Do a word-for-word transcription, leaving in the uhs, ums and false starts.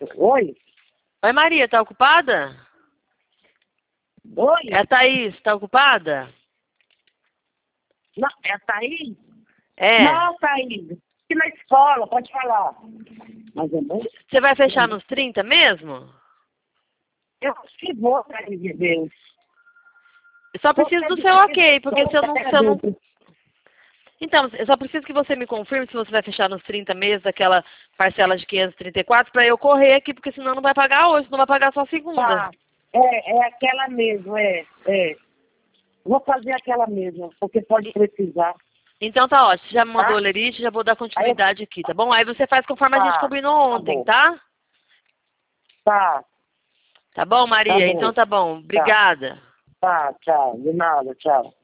Oi? Oi, Maria, tá ocupada? Oi? É a Thaís, tá ocupada? Não, é a Thaís? É. Não, Thaís. Aqui na escola, pode falar. Mas é bom? Você vai fechar nos trinta mesmo? Eu se vou, Thaís de Deus. Eu só preciso do seu ok, porque se eu não... Se eu não... Então, eu só preciso que você me confirme se você vai fechar nos trinta meses, aquela parcela de quinhentos e trinta e quatro, para eu correr aqui, porque senão não vai pagar hoje, não vai pagar só segunda. Tá. É, é aquela mesmo, é, é. Vou fazer aquela mesma, porque pode precisar. Então tá ótimo, já me mandou Tá? o lerite, já vou dar continuidade aqui, tá bom? Aí você faz conforme a gente Tá, combinou tá ontem, bom. tá? Tá, Tá bom, tá Maria? bom. Então tá bom. Tá, Obrigada. tá, tchau. De nada, tchau.